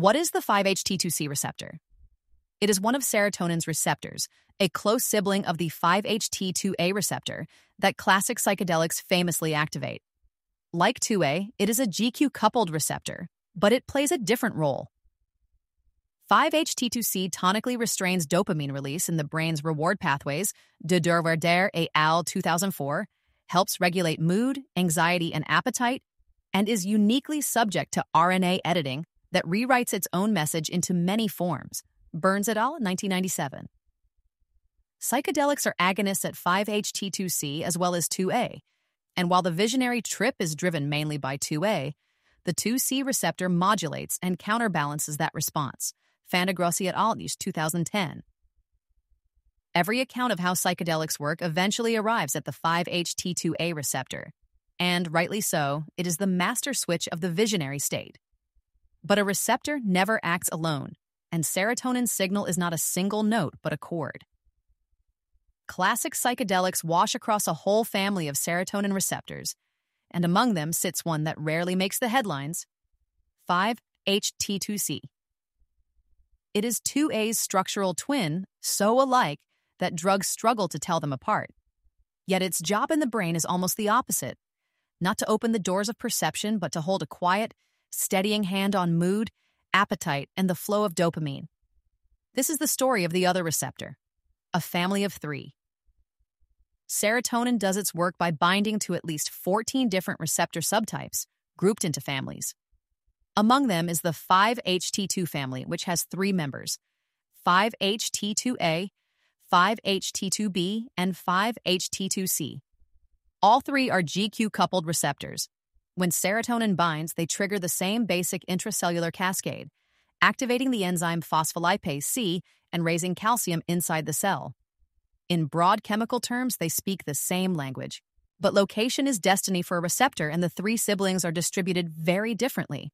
What is the 5-HT2C receptor? It is one of serotonin's receptors, a close sibling of the 5-HT2A receptor that classic psychedelics famously activate. Like 2A, it is a GQ-coupled receptor, but it plays a different role. 5-HT2C tonically restrains dopamine release in the brain's reward pathways, de Derwaarder et al. 2004, helps regulate mood, anxiety, and appetite, and is uniquely subject to RNA editing that rewrites its own message into many forms. Burns et al. 1997. Psychedelics are agonists at 5-HT2C as well as 2A, and while the visionary trip is driven mainly by 2A, the 2C receptor modulates and counterbalances that response. Fantagrossi et al. 2010. Every account of how psychedelics work eventually arrives at the 5-HT2A receptor, and rightly so, it is the master switch of the visionary state. But a receptor never acts alone, and serotonin's signal is not a single note but a chord. Classic psychedelics wash across a whole family of serotonin receptors, and among them sits one that rarely makes the headlines, 5-HT2C. It is 2A's structural twin, so alike that drugs struggle to tell them apart. Yet its job in the brain is almost the opposite, not to open the doors of perception, but to hold a quiet, steadying hand on mood, appetite, and the flow of dopamine. This is the story of the other receptor, a family of 3. Serotonin does its work by binding to at least 14 different receptor subtypes, grouped into families. Among them is the 5-HT2 family, which has 3 members, 5-HT2A, 5-HT2B, and 5-HT2C. All 3 are GQ-coupled receptors. When serotonin binds, they trigger the same basic intracellular cascade, activating the enzyme phospholipase C and raising calcium inside the cell. In broad chemical terms, they speak the same language. But location is destiny for a receptor, and the 3 siblings are distributed very differently.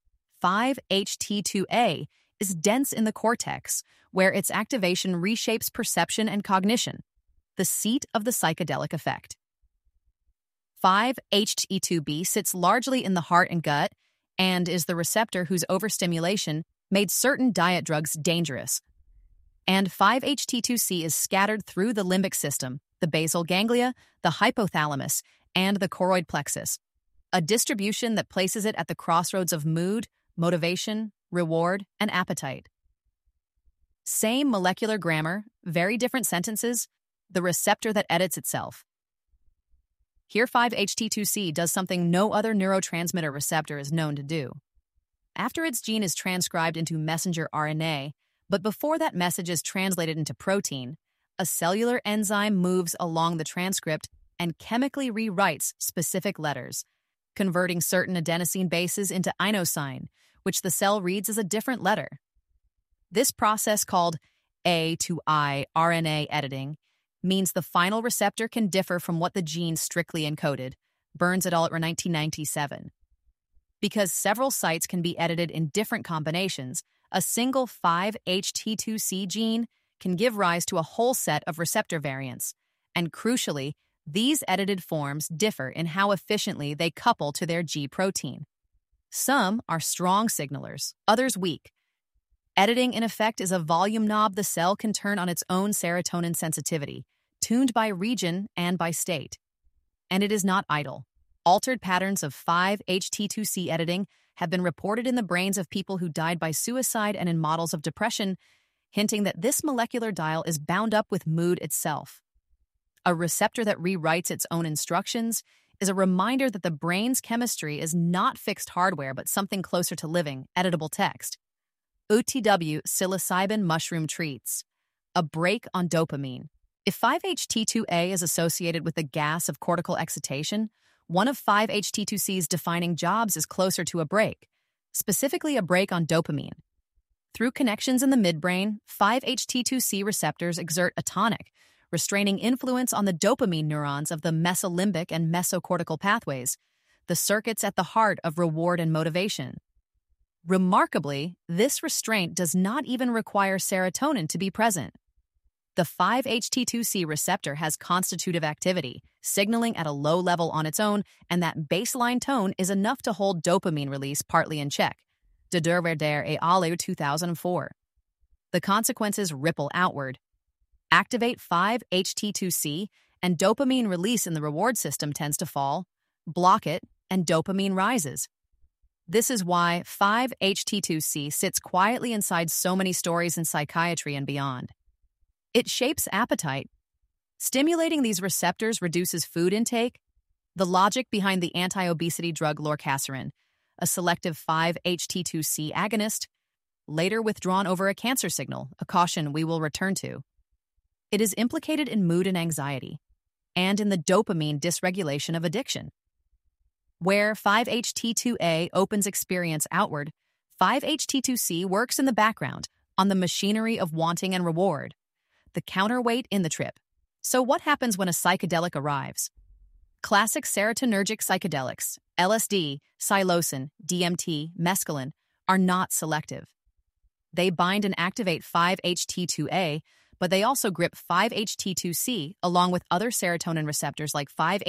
5-HT2A is dense in the cortex, where its activation reshapes perception and cognition, the seat of the psychedelic effect. 5-HT2B sits largely in the heart and gut and is the receptor whose overstimulation made certain diet drugs dangerous. And 5-HT2C is scattered through the limbic system, the basal ganglia, the hypothalamus, and the choroid plexus, a distribution that places it at the crossroads of mood, motivation, reward, and appetite. Same molecular grammar, very different sentences, the receptor that edits itself. Here 5-HT2C does something no other neurotransmitter receptor is known to do. After its gene is transcribed into messenger RNA, but before that message is translated into protein, a cellular enzyme moves along the transcript and chemically rewrites specific letters, converting certain adenosine bases into inosine, which the cell reads as a different letter. This process, called A to I RNA editing, means the final receptor can differ from what the gene strictly encoded. Burns et al. 1997. Because several sites can be edited in different combinations, a single 5-HT2C gene can give rise to a whole set of receptor variants, and crucially, these edited forms differ in how efficiently they couple to their G protein. Some are strong signalers, others weak. Editing, in effect, is a volume knob the cell can turn on its own serotonin sensitivity, tuned by region and by state. And it is not idle. Altered patterns of 5-HT2C editing have been reported in the brains of people who died by suicide and in models of depression, hinting that this molecular dial is bound up with mood itself. A receptor that rewrites its own instructions is a reminder that the brain's chemistry is not fixed hardware but something closer to living, editable text. UTW psilocybin mushroom treats. A break on dopamine. If 5-HT2A is associated with the gas of cortical excitation, one of 5-HT2C's defining jobs is closer to a break, specifically a break on dopamine. Through connections in the midbrain, 5-HT2C receptors exert a tonic, restraining influence on the dopamine neurons of the mesolimbic and mesocortical pathways, the circuits at the heart of reward and motivation. Remarkably, this restraint does not even require serotonin to be present. The 5-HT2C receptor has constitutive activity, signaling at a low level on its own, and that baseline tone is enough to hold dopamine release partly in check. De Derverder et al. 2004. The consequences ripple outward. Activate 5-HT2C and dopamine release in the reward system tends to fall, block it, and dopamine rises. This is why 5-HT2C sits quietly inside so many stories in psychiatry and beyond. It shapes appetite. Stimulating these receptors reduces food intake. The logic behind the anti-obesity drug lorcaserin, a selective 5-HT2C agonist, later withdrawn over a cancer signal, a caution we will return to. It is implicated in mood and anxiety, and in the dopamine dysregulation of addiction. Where 5-HT2A opens experience outward, 5-HT2C works in the background on the machinery of wanting and reward, the counterweight in the trip. So what happens when a psychedelic arrives? Classic serotonergic psychedelics, LSD, psilocin, DMT, mescaline, are not selective. They bind and activate 5-HT2A, but they also grip 5-HT2C along with other serotonin receptors like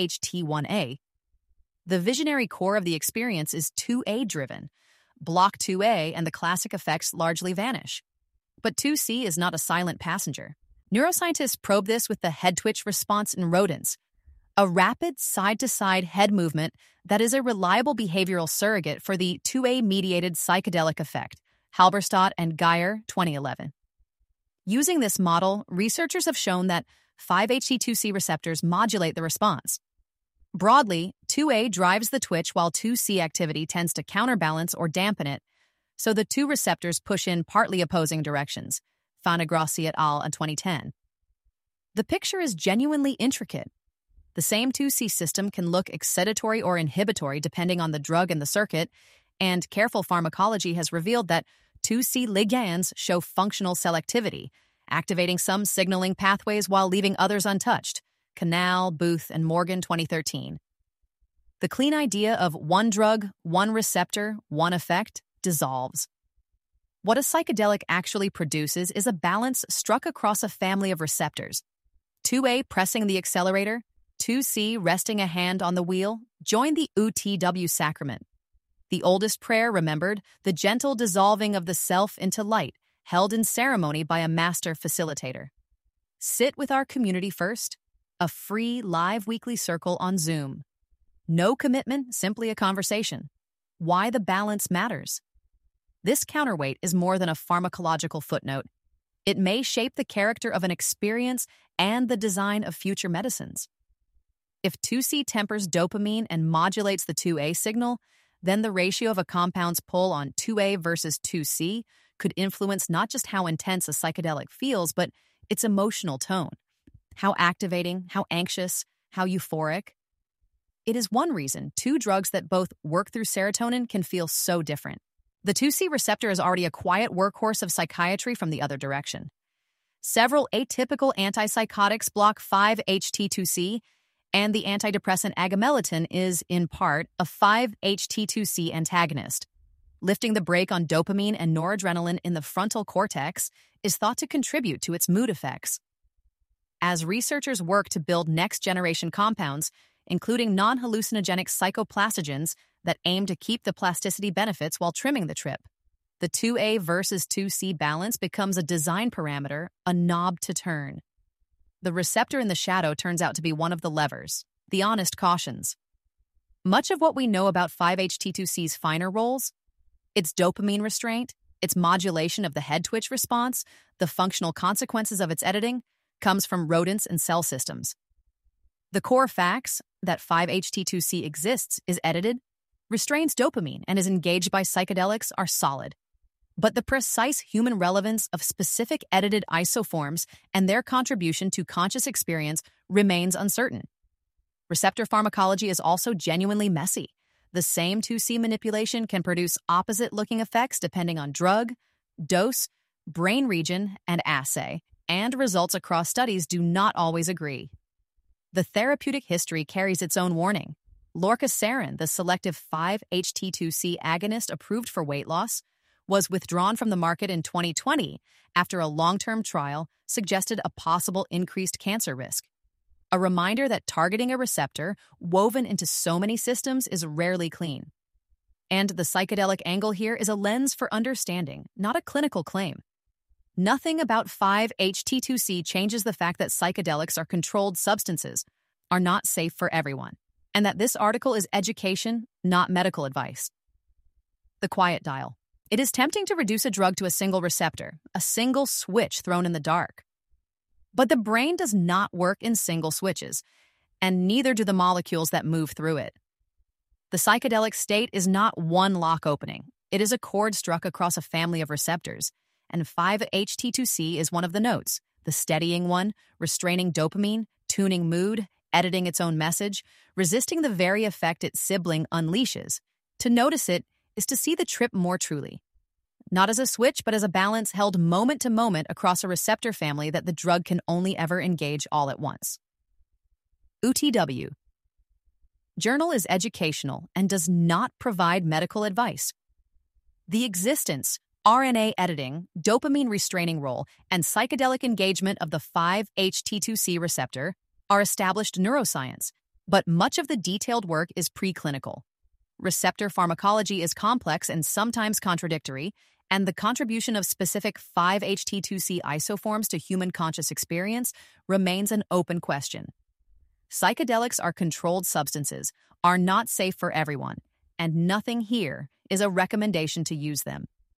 5-HT1A. The visionary core of the experience is 2A-driven. Block 2A and the classic effects largely vanish. But 2C is not a silent passenger. Neuroscientists probe this with the head twitch response in rodents, a rapid side-to-side head movement that is a reliable behavioral surrogate for the 2A-mediated psychedelic effect, Halberstadt and Geyer, 2011. Using this model, researchers have shown that 5-HT2C receptors modulate the response. Broadly, 2A drives the twitch while 2C activity tends to counterbalance or dampen it, so the two receptors push in partly opposing directions, Fanagrossi et al. In 2010. The picture is genuinely intricate. The same 2C system can look excitatory or inhibitory depending on the drug in the circuit, and careful pharmacology has revealed that 2C ligands show functional selectivity, activating some signaling pathways while leaving others untouched. Canal, Booth, and Morgan, 2013. The clean idea of one drug, one receptor, one effect dissolves. What a psychedelic actually produces is a balance struck across a family of receptors. 2A pressing the accelerator, 2C resting a hand on the wheel, join the UTW sacrament. The oldest prayer remembered, the gentle dissolving of the self into light, held in ceremony by a master facilitator. Sit with our community first. A free live weekly circle on Zoom. No commitment, simply a conversation. Why the balance matters. This counterweight is more than a pharmacological footnote. It may shape the character of an experience and the design of future medicines. If 2C tempers dopamine and modulates the 2A signal, then the ratio of a compound's pull on 2A versus 2C could influence not just how intense a psychedelic feels, but its emotional tone. How activating, how anxious, how euphoric. It is one reason two drugs that both work through serotonin can feel so different. The 2C receptor is already a quiet workhorse of psychiatry from the other direction. Several atypical antipsychotics block 5-HT2C, and the antidepressant agomelatine is, in part, a 5-HT2C antagonist. Lifting the brake on dopamine and noradrenaline in the frontal cortex is thought to contribute to its mood effects. As researchers work to build next-generation compounds, including non-hallucinogenic psychoplastogens that aim to keep the plasticity benefits while trimming the trip, the 2A versus 2C balance becomes a design parameter, a knob to turn. The receptor in the shadow turns out to be one of the levers, the honest cautions. Much of what we know about 5-HT2C's finer roles, its dopamine restraint, its modulation of the head twitch response, the functional consequences of its editing, comes from rodents and cell systems. The core facts that 5-HT2C exists, is edited, restrains dopamine, and is engaged by psychedelics are solid. But the precise human relevance of specific edited isoforms and their contribution to conscious experience remains uncertain. Receptor pharmacology is also genuinely messy. The same 2C manipulation can produce opposite-looking effects depending on drug, dose, brain region, and assay, and results across studies do not always agree. The therapeutic history carries its own warning. Lorcaserin, the selective 5-HT2C agonist approved for weight loss, was withdrawn from the market in 2020 after a long-term trial suggested a possible increased cancer risk. A reminder that targeting a receptor woven into so many systems is rarely clean. And the psychedelic angle here is a lens for understanding, not a clinical claim. Nothing about 5-HT2C changes the fact that psychedelics are controlled substances, are not safe for everyone, and that this article is education, not medical advice. The quiet dial. It is tempting to reduce a drug to a single receptor, a single switch thrown in the dark. But the brain does not work in single switches, and neither do the molecules that move through it. The psychedelic state is not one lock opening. It is a chord struck across a family of receptors, and 5-HT2C is one of the notes, the steadying one, restraining dopamine, tuning mood, editing its own message, resisting the very effect its sibling unleashes. To notice it is to see the trip more truly. Not as a switch, but as a balance held moment to moment across a receptor family that the drug can only ever engage all at once. UTW. Journal is educational and does not provide medical advice. The existence, RNA editing, dopamine restraining role, and psychedelic engagement of the 5-HT2C receptor are established neuroscience, but much of the detailed work is preclinical. Receptor pharmacology is complex and sometimes contradictory, and the contribution of specific 5-HT2C isoforms to human conscious experience remains an open question. Psychedelics are controlled substances, are not safe for everyone, and nothing here is a recommendation to use them.